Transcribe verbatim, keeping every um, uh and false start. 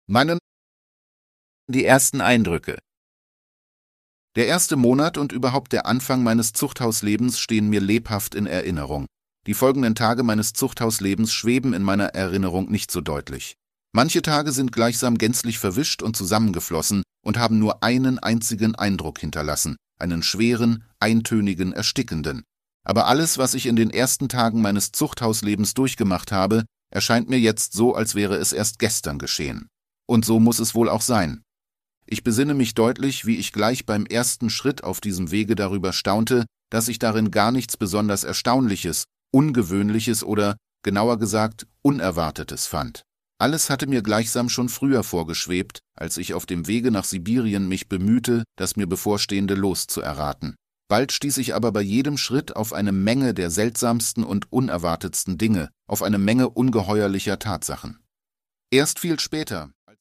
Meinen die ersten Eindrücke. Der erste Monat und überhaupt der Anfang meines Zuchthauslebens stehen mir lebhaft in Erinnerung. Die folgenden Tage meines Zuchthauslebens schweben in meiner Erinnerung nicht so deutlich. Manche Tage sind gleichsam gänzlich verwischt und zusammengeflossen und haben nur einen einzigen Eindruck hinterlassen, einen schweren, eintönigen, erstickenden. Aber alles, was ich in den ersten Tagen meines Zuchthauslebens durchgemacht habe, erscheint mir jetzt so, als wäre es erst gestern geschehen. Und so muss es wohl auch sein. Ich besinne mich deutlich, wie ich gleich beim ersten Schritt auf diesem Wege darüber staunte, dass ich darin gar nichts besonders Erstaunliches, Ungewöhnliches oder, genauer gesagt, Unerwartetes fand. Alles hatte mir gleichsam schon früher vorgeschwebt, als ich auf dem Wege nach Sibirien mich bemühte, das mir bevorstehende Los zu erraten. Bald stieß ich aber bei jedem Schritt auf eine Menge der seltsamsten und unerwartetsten Dinge, auf eine Menge ungeheuerlicher Tatsachen. Erst viel später,